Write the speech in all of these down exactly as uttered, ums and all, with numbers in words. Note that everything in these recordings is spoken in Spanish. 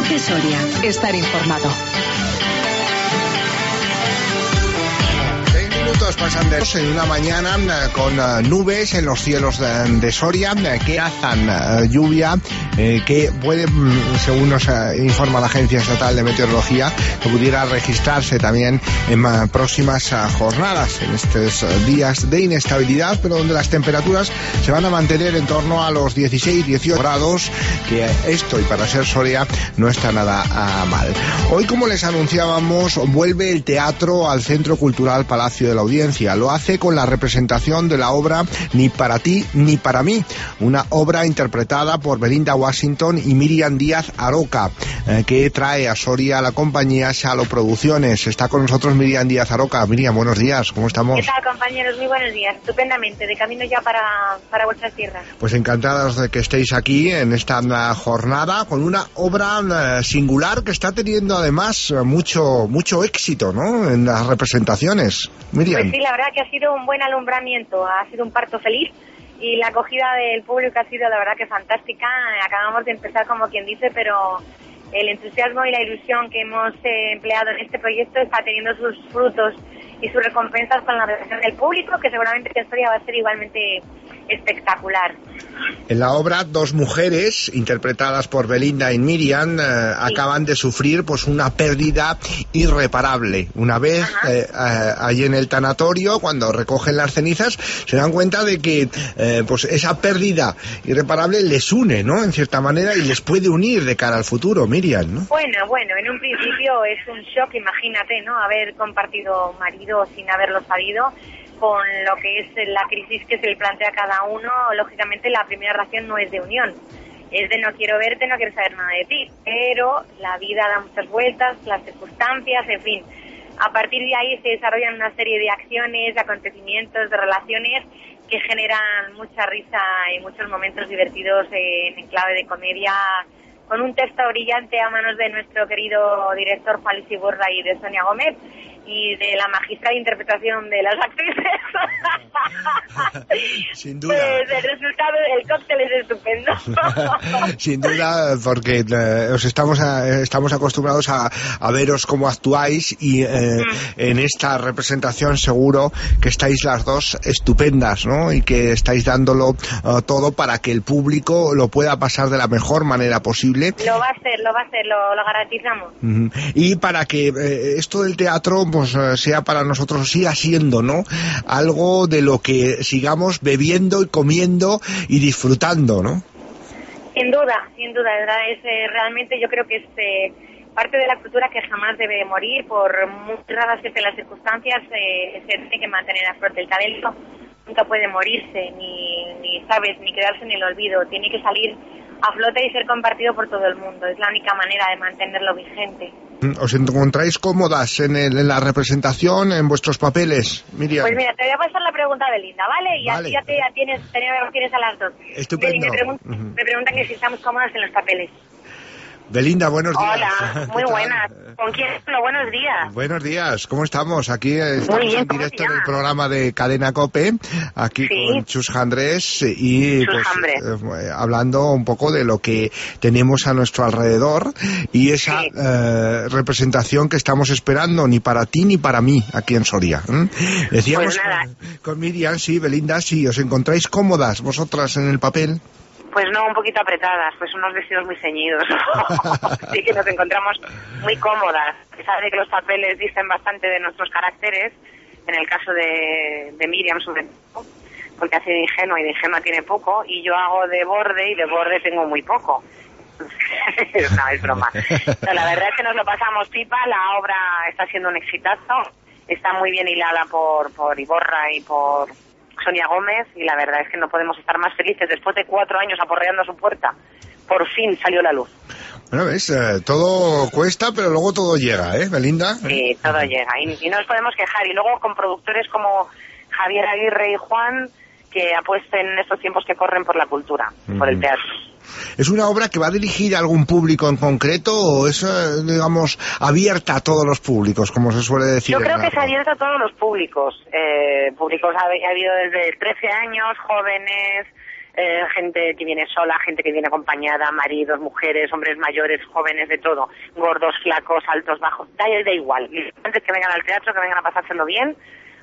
Cope Soria. Estar informado. Minutos pasan de en una mañana con uh, nubes en los cielos de, de Soria uh, que hacen uh, lluvia eh, que puede, según nos uh, informa la Agencia Estatal de Meteorología, que pudiera registrarse también en uh, próximas uh, jornadas, en estos uh, días de inestabilidad, pero donde las temperaturas se van a mantener en torno a los dieciséis dieciocho grados, que esto, y para ser Soria, no está nada uh, mal. Hoy, como les anunciábamos, vuelve el teatro al Centro Cultural Palacio de la Audiencia. Lo hace con la representación de la obra Ni para ti ni para mí, una obra interpretada por Belinda Washington y Miriam Díaz Aroca, eh, que trae a Soria la compañía Shalo Producciones. Está con nosotros Miriam Díaz Aroca. Miriam, buenos días, ¿cómo estamos? ¿Qué tal, compañeros? Muy buenos días, estupendamente, de camino ya para, para vuestras tierras. Pues encantados de que estéis aquí en esta jornada con una obra uh, singular que está teniendo además mucho, mucho éxito, ¿no?, en las representaciones. Miriam. Pues sí, la verdad que ha sido un buen alumbramiento, ha sido un parto feliz y la acogida del público ha sido la verdad que fantástica. Acabamos de empezar, como quien dice, pero el entusiasmo y la ilusión que hemos eh, empleado en este proyecto está teniendo sus frutos y sus recompensas con la reacción del público, que seguramente la historia va a ser igualmente espectacular. En la obra, dos mujeres interpretadas por Belinda y Miriam eh, sí. acaban de sufrir pues una pérdida irreparable. Una vez eh, eh, allí en el tanatorio, cuando recogen las cenizas, se dan cuenta de que eh, pues esa pérdida irreparable les une, ¿no?, en cierta manera, y les puede unir de cara al futuro, Miriam, ¿no? Bueno, bueno, en un principio es un shock, imagínate, ¿no?, haber compartido marido sin haberlo sabido, con lo que es la crisis que se le plantea a cada uno. Lógicamente la primera reacción no es de unión, es de no quiero verte, no quiero saber nada de ti, pero la vida da muchas vueltas, las circunstancias, en fin. A partir de ahí se desarrollan una serie de acciones, de acontecimientos, de relaciones que generan mucha risa y muchos momentos divertidos en, en clave de comedia, con un texto brillante a manos de nuestro querido director Juan Luis Iborra y de Sonia Gómez, y de la magistral interpretación de las actrices. Sin duda. Pues el resultado del cóctel es estupendo. Sin duda, porque eh, os estamos a, estamos acostumbrados a, a veros cómo actuáis, y eh, mm. en esta representación seguro que estáis las dos estupendas, ¿no?, y que estáis dándolo uh, todo para que el público lo pueda pasar de la mejor manera posible. Lo va a hacer, lo va a hacer, lo, lo garantizamos. Uh-huh. Y para que eh, esto del teatro pues sea para nosotros, siga siendo, ¿no?, algo de lo que sigamos bebiendo y comiendo y disfrutando, ¿no? Sin duda, sin duda, ¿verdad? Es eh, realmente, yo creo que es eh, parte de la cultura que jamás debe morir, por muy raras que sean las circunstancias, eh, se tiene que mantener a flote. El talento nunca puede morirse, ni, ni sabes, ni quedarse en el olvido, tiene que salir a flote y ser compartido por todo el mundo. Es la única manera de mantenerlo vigente. ¿Os encontráis cómodas en, el, en la representación, en vuestros papeles, Miriam? Pues mira, te voy a pasar la pregunta de Linda, ¿vale? Y vale. así ya te ya tienes, tienes a las dos. Estupendo. Me, pregun- uh-huh. me preguntan que si estamos cómodas en los papeles. Belinda, buenos días. Hola, muy buenas. ¿Con quién? No, buenos días. Buenos días, ¿cómo estamos? Aquí estamos bien, en directo en el programa de Cadena Cope, aquí sí. con Chus Jandrés y Chus pues, eh, hablando un poco de lo que tenemos a nuestro alrededor y esa sí. eh, representación que estamos esperando, ni para ti ni para mí, aquí en Soria. ¿eh? Decíamos pues nada. Con, con Miriam, sí, Belinda, sí, ¿os encontráis cómodas vosotras en el papel? Pues no, un poquito apretadas, pues unos vestidos muy ceñidos. Sí que nos encontramos muy cómodas. A pesar de que los papeles dicen bastante de nuestros caracteres, en el caso de, de Miriam sobre todo, porque hace de ingenua y de ingenua tiene poco, y yo hago de borde y de borde tengo muy poco. No, es broma. No, la verdad es que nos lo pasamos pipa, la obra está siendo un exitazo, está muy bien hilada por, por Iborra y por Sonia Gómez, y la verdad es que no podemos estar más felices. Después de cuatro años aporreando a su puerta, por fin salió la luz. Bueno, ves, eh, todo cuesta, pero luego todo llega, ¿eh, Belinda? Sí, todo llega, y, y no nos podemos quejar. Y luego con productores como Javier Aguirre y Juan, que apuesten en estos tiempos que corren por la cultura, uh-huh. por el teatro. ¿Es una obra que va dirigida a algún público en concreto o es, digamos, abierta a todos los públicos, como se suele decir? Yo creo que es abierta a todos los públicos. Eh, públicos ha, ha habido desde trece años, jóvenes, eh, gente que viene sola, gente que viene acompañada, maridos, mujeres, hombres mayores, jóvenes, de todo, gordos, flacos, altos, bajos, da, da igual. Lo importante es que vengan al teatro, que vengan a pasárselo bien.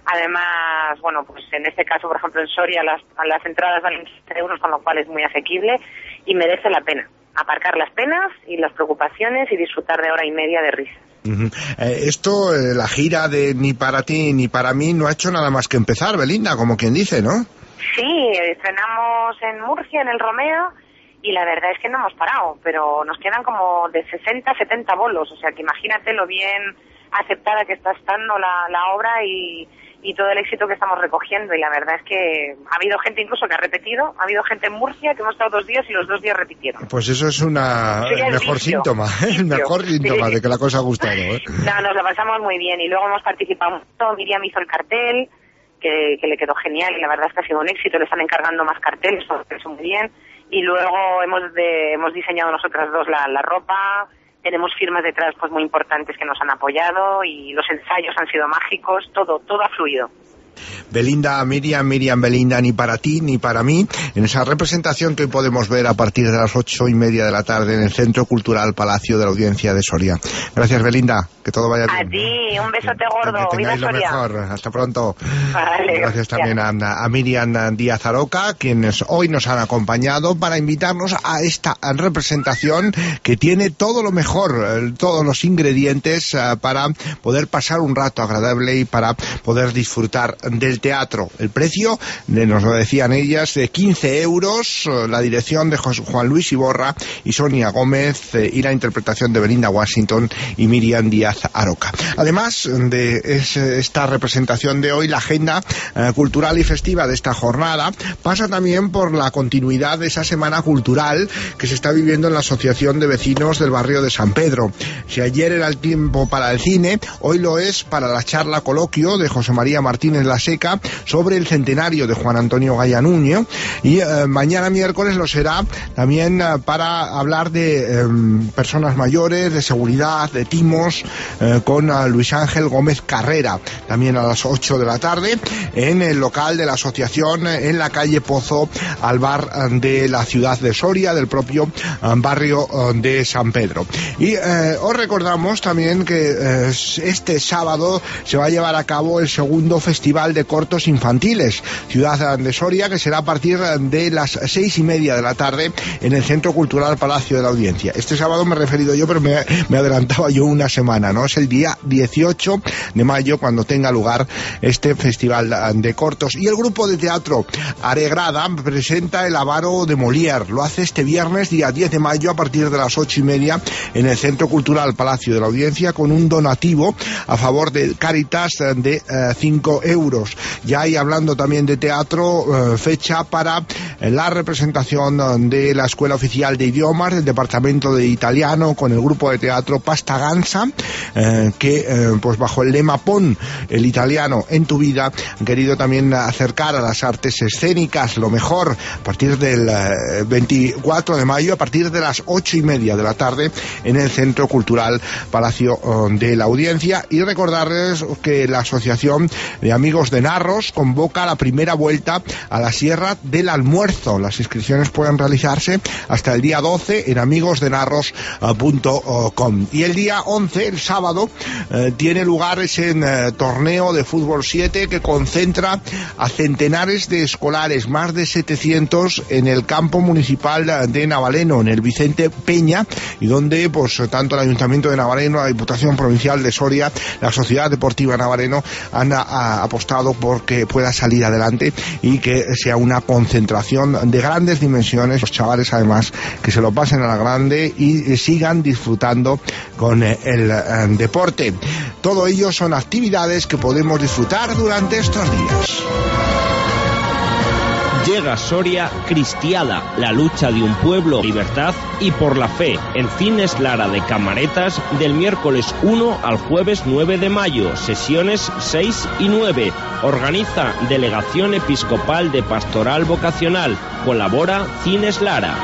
Además, bueno, pues en este caso, por ejemplo, en Soria las, las entradas valen quince euros, con lo cual es muy asequible y merece la pena aparcar las penas y las preocupaciones y disfrutar de hora y media de risa. Uh-huh. Eh, esto, eh, la gira de Ni para ti ni para mí, no ha hecho nada más que empezar, Belinda, como quien dice, ¿no? Sí, estrenamos en Murcia, en el Romeo, y la verdad es que no hemos parado, pero nos quedan como de sesenta, setenta bolos, o sea que imagínate lo bien aceptada que está estando la, la obra y, y todo el éxito que estamos recogiendo, y la verdad es que ha habido gente incluso que ha repetido, ha habido gente en Murcia que hemos estado dos días y los dos días repitieron. Pues eso es una el el mejor vicio, síntoma, ¿eh? el mejor síntoma sí. de que la cosa ha gustado. ¿eh? No, nos lo pasamos muy bien y luego hemos participado mucho, Miriam hizo el cartel, que, que le quedó genial y la verdad es que ha sido un éxito, le están encargando más carteles, eso muy bien, y luego hemos de, hemos diseñado nosotras dos la, la ropa. Tenemos firmas detrás pues muy importantes que nos han apoyado y los ensayos han sido mágicos, todo, todo ha fluido. Belinda, Miriam, Miriam, Belinda, ni para ti ni para mí, en esa representación que hoy podemos ver a partir de las ocho y media de la tarde en el Centro Cultural Palacio de la Audiencia de Soria. Gracias, Belinda, que todo vaya bien. A ti, un besote gordo, que tengáis viva lo Soria. Mejor, hasta pronto. Vale, gracias también a, a Miriam Díaz Aroca, quienes hoy nos han acompañado para invitarnos a esta representación que tiene todo lo mejor, todos los ingredientes uh, para poder pasar un rato agradable y para poder disfrutar del teatro. El precio, nos lo decían ellas, de quince euros, la dirección de José Juan Luis Iborra y Sonia Gómez y la interpretación de Belinda Washington y Miriam Díaz Aroca. Además de esta representación de hoy, la agenda eh, cultural y festiva de esta jornada pasa también por la continuidad de esa semana cultural que se está viviendo en la Asociación de Vecinos del barrio de San Pedro. Si ayer era el tiempo para el cine, hoy lo es para la charla coloquio de José María Martínez La Seca sobre el centenario de Juan Antonio Gaya Nuño, y eh, mañana miércoles lo será también eh, para hablar de eh, personas mayores, de seguridad, de timos, eh, con eh, Luis Ángel Gómez Carrera, también a las ocho de la tarde en el local de la asociación eh, en la calle Pozo, al bar eh, de la ciudad de Soria, del propio eh, barrio eh, de San Pedro. Y eh, os recordamos también que eh, este sábado se va a llevar a cabo el segundo Festival de Cortos Infantiles, Ciudad de Soria, que será a partir de las seis y media de la tarde en el Centro Cultural Palacio de la Audiencia. Este sábado me he referido yo, pero me, me adelantaba yo una semana, ¿no? Es el día dieciocho de mayo cuando tenga lugar este Festival de Cortos. Y el grupo de teatro Aregrada presenta El Avaro de Molière. Lo hace este viernes, día diez de mayo, a partir de las ocho y media en el Centro Cultural Palacio de la Audiencia, con un donativo a favor de Cáritas de eh, cinco euros. Ya hay, hablando también de teatro, eh, fecha para eh, la representación de la Escuela Oficial de Idiomas del Departamento de Italiano con el grupo de teatro Pasta Gansa, eh, que eh, pues bajo el lema Pon el italiano en tu vida han querido también acercar a las artes escénicas lo mejor a partir del eh, veinticuatro de mayo, a partir de las ocho y media de la tarde en el Centro Cultural Palacio eh, de la Audiencia. Y recordarles que la Asociación de Amigos de Narros convoca la primera vuelta a la Sierra del Almuerzo. Las inscripciones pueden realizarse hasta el día doce en amigos de narros punto com. Y el día once, el sábado, eh, tiene lugar ese eh, torneo de fútbol siete que concentra a centenares de escolares, más de setecientos, en el campo municipal de Navaleno, en el Vicente Peña, y donde pues tanto el Ayuntamiento de Navaleno, la Diputación Provincial de Soria, la Sociedad Deportiva Navaleno han a, a, apostado por que pueda salir adelante y que sea una concentración de grandes dimensiones. Los chavales, además, que se lo pasen a la grande y sigan disfrutando con el, el deporte. Todo ello son actividades que podemos disfrutar durante estos días. Llega Soria Cristiada, la lucha de un pueblo, libertad y por la fe, en Cines Lara de Camaretas, del miércoles uno al jueves nueve de mayo, sesiones seis y nueve. Organiza Delegación Episcopal de Pastoral Vocacional. Colabora Cines Lara.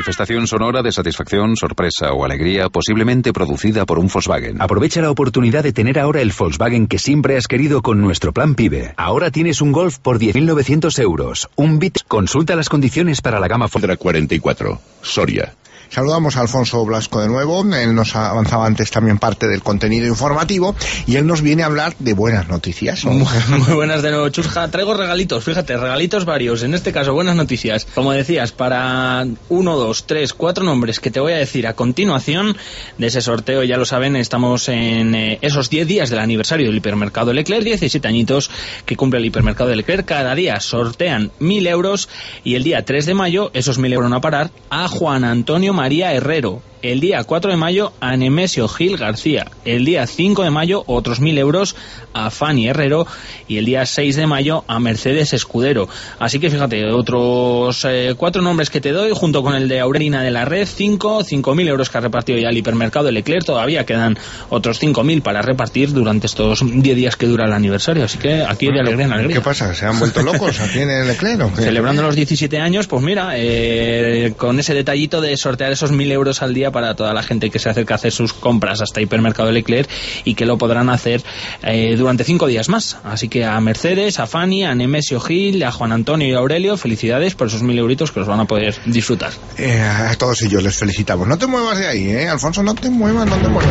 manifestación sonora de satisfacción, sorpresa o alegría posiblemente producida por un Volkswagen. Aprovecha la oportunidad de tener ahora el Volkswagen que siempre has querido con nuestro plan PIBE. Ahora tienes un Golf por diez mil novecientos euros. Un Bit. Consulta las condiciones para la gama Fondra cuarenta y cuatro, Soria. Saludamos a Alfonso Blasco de nuevo. Él nos avanzaba antes también parte del contenido informativo y él nos viene a hablar de buenas noticias. Muy, muy buenas de nuevo, Chusja. Traigo regalitos, fíjate, regalitos varios. En este caso, buenas noticias. Como decías, para uno, dos, tres, cuatro nombres que te voy a decir a continuación de ese sorteo, ya lo saben, estamos en eh, esos diez días del aniversario del hipermercado Leclerc, diecisiete añitos que cumple el hipermercado Leclerc. Cada día sortean mil euros y el día tres de mayo, esos mil euros van a parar a Juan Antonio María Herrero. El día cuatro de mayo a Nemesio Gil García. El día cinco de mayo otros mil euros a Fanny Herrero. Y el día seis de mayo a Mercedes Escudero. Así que fíjate, otros eh, cuatro nombres que te doy junto con el de Aurelina de la Red. Cinco, cinco mil euros que ha repartido ya el hipermercado de Leclerc. Todavía quedan otros cinco mil para repartir durante estos diez días que dura el aniversario. Así que aquí de alegría en alegría. ¿Qué pasa? ¿Se han vuelto locos aquí en el Leclerc o qué? Celebrando los diecisiete años, pues mira, eh, con ese detallito de sortear esos mil euros al día para toda la gente que se acerca a hacer sus compras hasta hipermercado Leclerc y que lo podrán hacer eh, durante cinco días más. Así que a Mercedes, a Fanny, a Nemesio Gil, a Juan Antonio y a Aurelio, felicidades por esos mil euritos que los van a poder disfrutar. Eh, a todos ellos les felicitamos. No te muevas de ahí, ¿eh? Alfonso, no te muevas, no te muevas.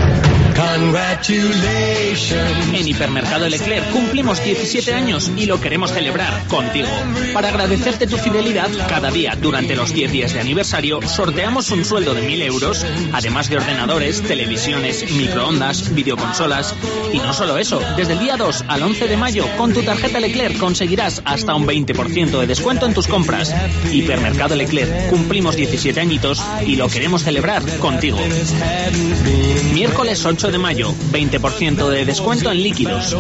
En Hipermercado Leclerc cumplimos diecisiete años y lo queremos celebrar contigo. Para agradecerte tu fidelidad, cada día durante los diez días de aniversario sorteamos un sueldo de mil euros, además de ordenadores, televisiones, microondas, videoconsolas. Y no solo eso, desde el día dos al once de mayo con tu tarjeta Leclerc conseguirás hasta un veinte por ciento de descuento en tus compras. Hipermercado Leclerc, cumplimos diecisiete añitos y lo queremos celebrar contigo. Miércoles ocho de mayo, veinte por ciento de descuento en líquidos.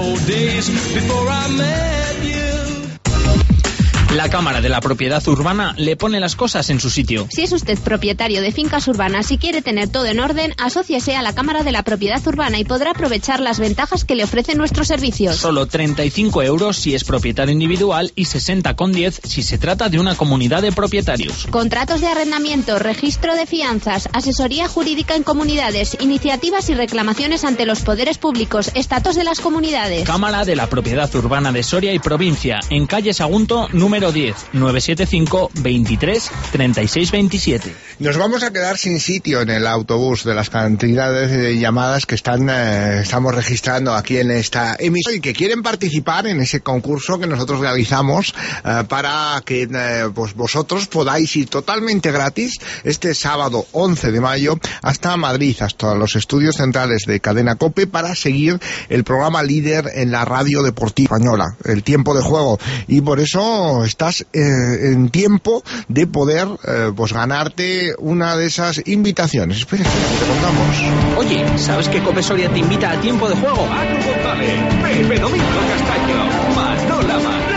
La Cámara de la Propiedad Urbana le pone las cosas en su sitio. Si es usted propietario de fincas urbanas y quiere tener todo en orden, asóciese a la Cámara de la Propiedad Urbana y podrá aprovechar las ventajas que le ofrecen nuestros servicios. Solo treinta y cinco euros si es propietario individual y sesenta con diez si se trata de una comunidad de propietarios. Contratos de arrendamiento, registro de fianzas, asesoría jurídica en comunidades, iniciativas y reclamaciones ante los poderes públicos, estatus de las comunidades. Cámara de la Propiedad Urbana de Soria y Provincia, en calle Sagunto, número diez, nueve siete cinco, veintitrés, treinta y seis veintisiete. Nos vamos a quedar sin sitio en el autobús de las cantidades de llamadas que están eh, estamos registrando aquí en esta emisión y que quieren participar en ese concurso que nosotros realizamos eh, para que eh, pues vosotros podáis ir totalmente gratis este sábado once de mayo hasta Madrid, hasta los estudios centrales de Cadena COPE para seguir el programa líder en la radio deportiva española, el Tiempo de Juego, y por eso estás eh, en tiempo de poder eh, pues ganarte una de esas invitaciones. Espera, te contamos. Oye, ¿sabes que Cope Soria te invita a Tiempo de Juego? Anu González, Pepe Domingo Castaño, Manolo Mar.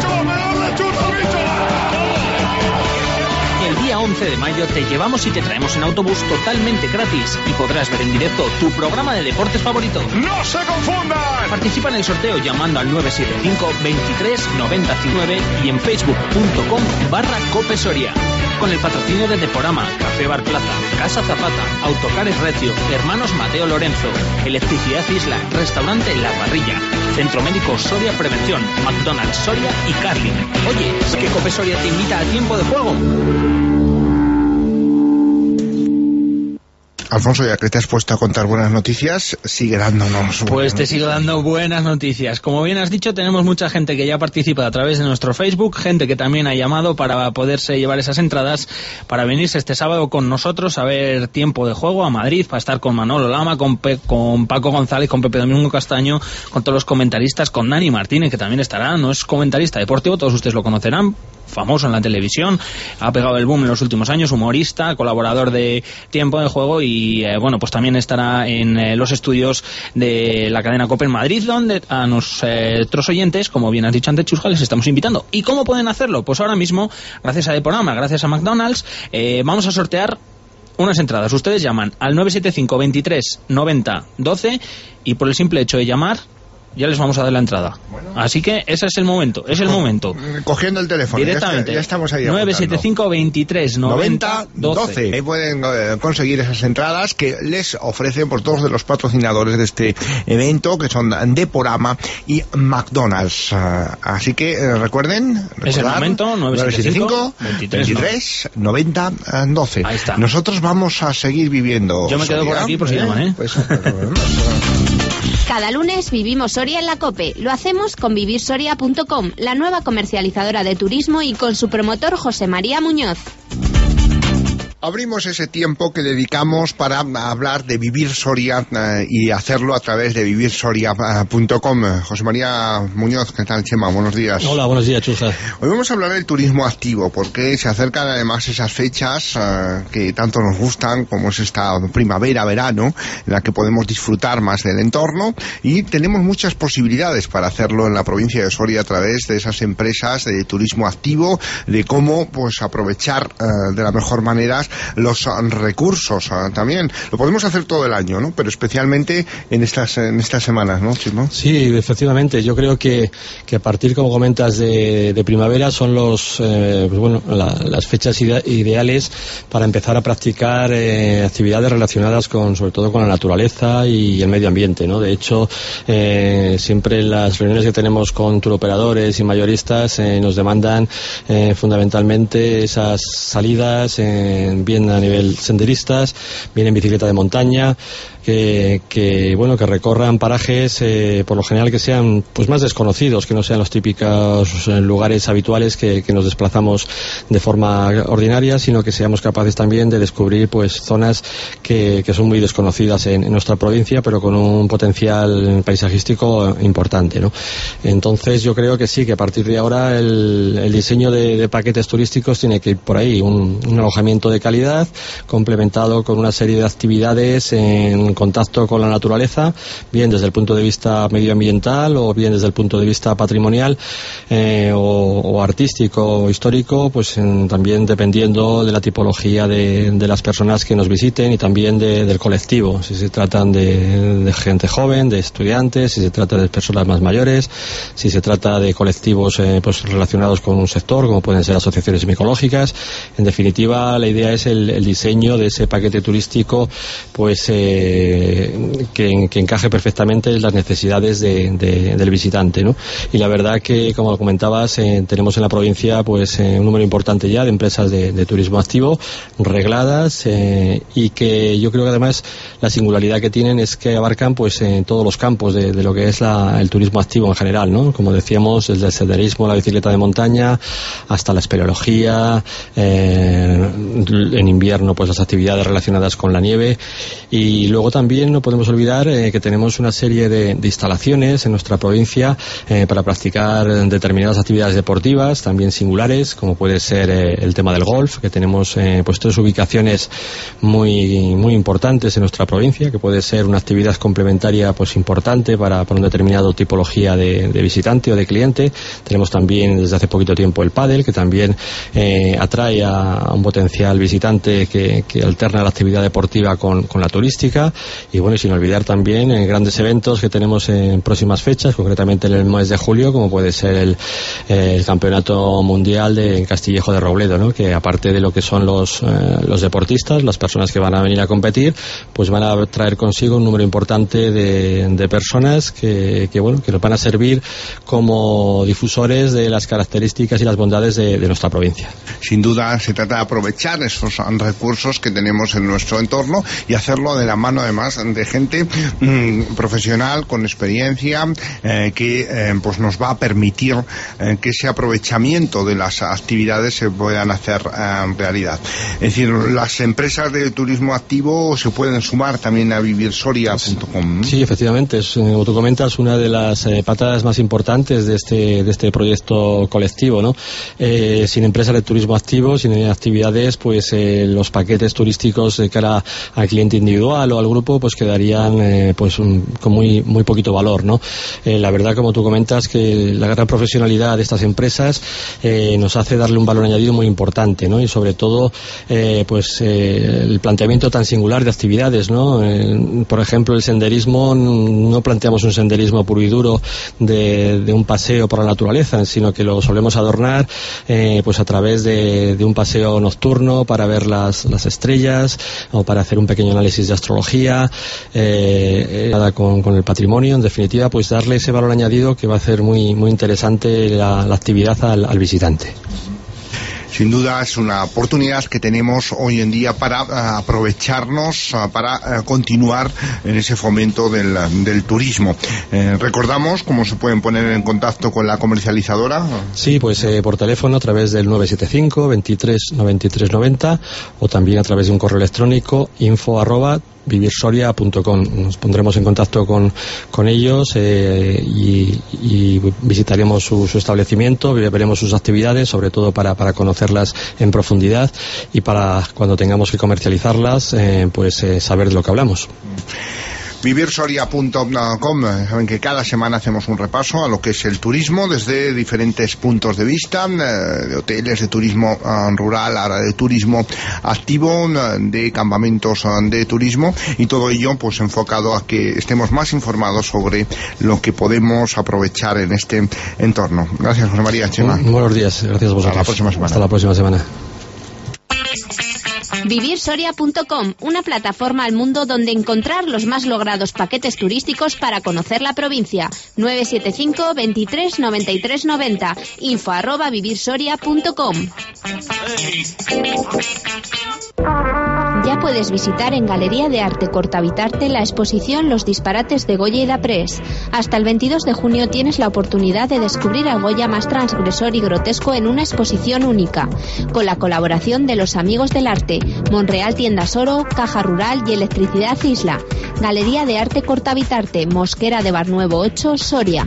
El día once de mayo te llevamos y te traemos en autobús totalmente gratis y podrás ver en directo tu programa de deportes favorito. ¡No se confundan! Participa en el sorteo llamando al nueve siete cinco, veintitrés, noventa y nueve y en facebook.com barra Cope Soria. Con el patrocinio de Deporama, Café Bar Plaza, Casa Zapata, Autocares Recio, Hermanos Mateo Lorenzo, Electricidad Isla, Restaurante La Parrilla, Centro Médico Soria Prevención, McDonald's Soria y Carlin. Oye, ¿es que Cope Soria te invita a Tiempo de Juego? Alfonso, ya que te has puesto a contar buenas noticias, sigue dándonos. Pues te sigo dando buenas noticias. Como bien has dicho, tenemos mucha gente que ya participa a través de nuestro Facebook, gente que también ha llamado para poderse llevar esas entradas para venirse este sábado con nosotros a ver Tiempo de Juego a Madrid, para estar con Manolo Lama, con, Pe con Paco González, con Pepe Domingo Castaño, con todos los comentaristas, con Dani Martínez, que también estará. No es comentarista deportivo, todos ustedes lo conocerán, famoso en la televisión, ha pegado el boom en los últimos años, humorista, colaborador de Tiempo de Juego y eh, bueno, pues también estará en eh, los estudios de la cadena COPE en Madrid, donde a nuestros oyentes, como bien has dicho antes, Chusca, les estamos invitando. ¿Y cómo pueden hacerlo? Pues ahora mismo, gracias a Deporama, gracias a McDonald's, eh, vamos a sortear unas entradas. Ustedes llaman al nueve siete cinco, veintitrés, noventa, doce y por el simple hecho de llamar ya les vamos a dar la entrada. Bueno. Así que ese es el momento, es el Co momento. Cogiendo el teléfono. Directamente. Ya, ya estamos ahí. nueve siete cinco, veintitrés, noventa, doce. Ahí pueden eh, conseguir esas entradas que les ofrecen por todos de los patrocinadores de este evento, que son Deporama y McDonald's. Uh, así que eh, recuerden, es el momento, nueve siete cinco, veintitrés, noventa, doce. Ahí está. Nosotros vamos a seguir viviendo. Yo me quedo Soria, por aquí por si ¿eh? llaman, ¿eh? Pues, Cada lunes vivimos Soria en la COPE. Lo hacemos con vivir soria punto com, la nueva comercializadora de turismo, y con su promotor José María Muñoz. Abrimos ese tiempo que dedicamos para hablar de Vivir Soria eh, y hacerlo a través de vivir soria punto com. José María Muñoz, ¿qué tal, Chema? Buenos días. Hola, buenos días, Chusa. Hoy vamos a hablar del turismo activo, porque se acercan además esas fechas eh, que tanto nos gustan, como es esta primavera, verano, en la que podemos disfrutar más del entorno, y tenemos muchas posibilidades para hacerlo en la provincia de Soria a través de esas empresas de turismo activo, de cómo pues aprovechar eh, de la mejor manera los recursos uh, también. Lo podemos hacer todo el año, ¿no? Pero especialmente en estas en estas semanas, ¿no, Chimo? Sí, efectivamente. Yo creo que, que a partir, como comentas, de, de primavera son los eh, pues bueno, la, las fechas ide ideales para empezar a practicar eh, actividades relacionadas con, sobre todo con la naturaleza y el medio ambiente, ¿no? De hecho, eh, siempre en las reuniones que tenemos con turoperadores y mayoristas eh, nos demandan eh, fundamentalmente esas salidas en bien a nivel senderistas, bien en bicicleta de montaña, que, que bueno, que recorran parajes eh, por lo general que sean pues más desconocidos, que no sean los típicos lugares habituales que, que nos desplazamos de forma ordinaria, sino que seamos capaces también de descubrir pues zonas que, que son muy desconocidas en, en nuestra provincia, pero con un potencial paisajístico importante, ¿no? Entonces yo creo que sí, que a partir de ahora el, el diseño de, de paquetes turísticos tiene que ir por ahí, un, un alojamiento de calidad complementado con una serie de actividades en contacto con la naturaleza, bien desde el punto de vista medioambiental o bien desde el punto de vista patrimonial eh, o, o artístico o histórico, pues en, también dependiendo de la tipología de, de las personas que nos visiten y también de, del colectivo, si se tratan de, de gente joven, de estudiantes, si se trata de personas más mayores, si se trata de colectivos eh, pues relacionados con un sector como pueden ser asociaciones micológicas. En definitiva, la idea es el, el diseño de ese paquete turístico pues eh, que, que encaje perfectamente en las necesidades de, de, del visitante, ¿no? Y la verdad que, como comentabas, eh, tenemos en la provincia pues eh, un número importante ya de empresas de, de turismo activo regladas eh, y que yo creo que además la singularidad que tienen es que abarcan pues en todos los campos de, de lo que es la, el turismo activo en general, ¿no? Como decíamos, desde el senderismo, la bicicleta de montaña, hasta la espeleología, eh, en invierno pues las actividades relacionadas con la nieve, y luego también no podemos olvidar eh, que tenemos una serie de, de instalaciones en nuestra provincia eh, para practicar determinadas actividades deportivas, también singulares, como puede ser eh, el tema del golf, que tenemos eh, pues tres ubicaciones muy muy importantes en nuestra provincia, que puede ser una actividad complementaria pues importante para, para una determinada tipología de, de visitante o de cliente. Tenemos también desde hace poquito tiempo el pádel, que también eh, atrae a, a un potencial visitante que, que alterna la actividad deportiva con, con la turística. Y bueno, y sin olvidar también en grandes eventos que tenemos en próximas fechas, concretamente en el mes de julio, como puede ser el, el Campeonato Mundial de Castillejo de Robledo, ¿no? Que aparte de lo que son los, eh, los deportistas, las personas que van a venir a competir, pues van a traer consigo un número importante de, de personas que, que bueno, que nos van a servir como difusores de las características y las bondades de, de nuestra provincia. Sin duda se trata de aprovechar esos recursos que tenemos en nuestro entorno y hacerlo de la mano además de gente mmm, profesional con experiencia eh, que eh, pues nos va a permitir eh, que ese aprovechamiento de las actividades se puedan hacer eh, realidad. Es decir, las empresas de turismo activo se pueden sumar también a vivir soria punto com. Sí, efectivamente, es, como tú comentas, una de las eh, patadas más importantes de este de este proyecto colectivo, ¿no? Eh, sin empresas de turismo activo, sin actividades, pues eh, los paquetes turísticos de cara al cliente individual o al grupo grupo pues quedarían eh, pues un, con muy muy poquito valor, ¿no? Eh, la verdad, como tú comentas, que la gran profesionalidad de estas empresas eh, nos hace darle un valor añadido muy importante, ¿no? Y sobre todo eh, pues eh, el planteamiento tan singular de actividades, ¿no? Eh, por ejemplo, el senderismo, no planteamos un senderismo puro y duro de, de un paseo por la naturaleza, sino que lo solemos adornar eh, pues a través de, de un paseo nocturno para ver las, las estrellas o para hacer un pequeño análisis de astrología, eh, eh, con, con el patrimonio. En definitiva, pues darle ese valor añadido que va a hacer muy, muy interesante la, la actividad al, al visitante. Sin duda es una oportunidad que tenemos hoy en día para uh, aprovecharnos, uh, para uh, continuar en ese fomento del, del turismo. Eh, recordamos cómo se pueden poner en contacto con la comercializadora. Sí, pues eh, por teléfono a través del nueve siete cinco, veintitrés, noventa y tres noventa o también a través de un correo electrónico info arroba vivir soria punto com. Nos pondremos en contacto con, con ellos eh, y, y visitaremos su, su establecimiento, veremos sus actividades, sobre todo para, para conocerlas en profundidad y para cuando tengamos que comercializarlas eh, pues eh, saber de lo que hablamos. vivir soria punto com. Saben que cada semana hacemos un repaso a lo que es el turismo desde diferentes puntos de vista, de hoteles, de turismo rural, ahora de turismo activo, de campamentos de turismo, y todo ello pues enfocado a que estemos más informados sobre lo que podemos aprovechar en este entorno. Gracias, José María. Chema. Buenos días, gracias a vosotros. Hasta la próxima semana. Hasta la próxima semana. vivir soria punto com, una plataforma al mundo donde encontrar los más logrados paquetes turísticos para conocer la provincia. nueve siete cinco, veintitrés, noventa y tres noventa, info arroba vivir soria punto com. Ya puedes visitar en Galería de Arte Cortavitarte la exposición Los disparates de Goya y Daprés. Hasta el veintidós de junio tienes la oportunidad de descubrir a Goya más transgresor y grotesco en una exposición única, con la colaboración de los amigos del arte, Monreal Tiendas Oro, Caja Rural y Electricidad Isla. Galería de Arte Cortavitarte, Mosquera de Barnuevo ocho, Soria.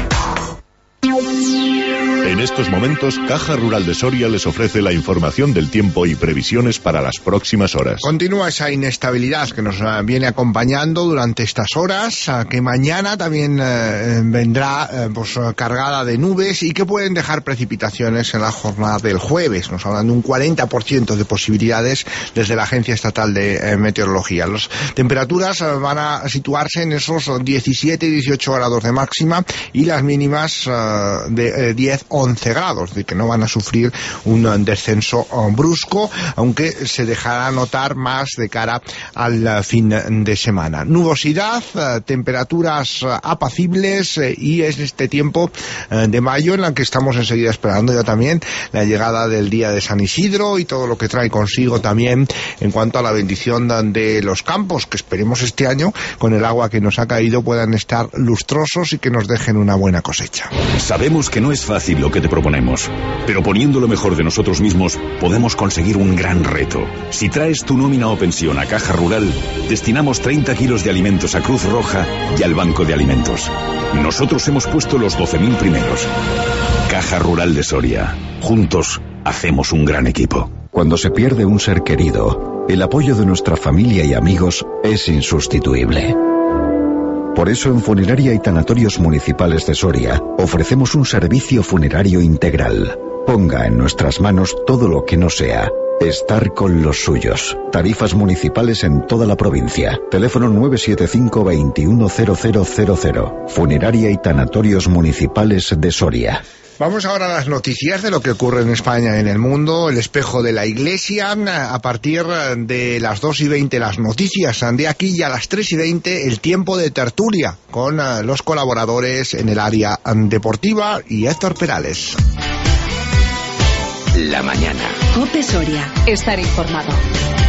En estos momentos, Caja Rural de Soria les ofrece la información del tiempo y previsiones para las próximas horas. Continúa esa inestabilidad que nos uh, viene acompañando durante estas horas, uh, que mañana también uh, vendrá uh, pues, uh, cargada de nubes y que pueden dejar precipitaciones en la jornada del jueves. Nos hablan de un cuarenta por ciento de posibilidades desde la Agencia Estatal de uh, Meteorología. Las temperaturas uh, van a situarse en esos diecisiete y dieciocho grados de máxima y las mínimas uh, de uh, diez a once grados, de que no van a sufrir un descenso brusco, aunque se dejará notar más de cara al fin de semana. Nubosidad, temperaturas apacibles y es este tiempo de mayo en la que estamos enseguida esperando ya también la llegada del día de San Isidro y todo lo que trae consigo también en cuanto a la bendición de los campos, que esperemos este año con el agua que nos ha caído puedan estar lustrosos y que nos dejen una buena cosecha. Sabemos que no es fácil lo que te proponemos, pero poniendo lo mejor de nosotros mismos podemos conseguir un gran reto. Si traes tu nómina o pensión a Caja Rural, destinamos treinta kilos de alimentos a Cruz Roja y al Banco de Alimentos. Nosotros hemos puesto los doce mil primeros. Caja Rural de Soria. Juntos hacemos un gran equipo. Cuando se pierde un ser querido, el apoyo de nuestra familia y amigos es insustituible. Por eso en Funeraria y Tanatorios Municipales de Soria ofrecemos un servicio funerario integral. Ponga en nuestras manos todo lo que no sea estar con los suyos. Tarifas municipales en toda la provincia. Teléfono nueve siete cinco, veintiuno cero cero cero cero. Funeraria y Tanatorios Municipales de Soria. Vamos ahora a las noticias de lo que ocurre en España y en el mundo. El espejo de la Iglesia, a partir de las dos y veinte las noticias de aquí y a las tres y veinte el tiempo de tertulia con los colaboradores en el área deportiva y Héctor Perales. La mañana. COPE Soria. Estar informado.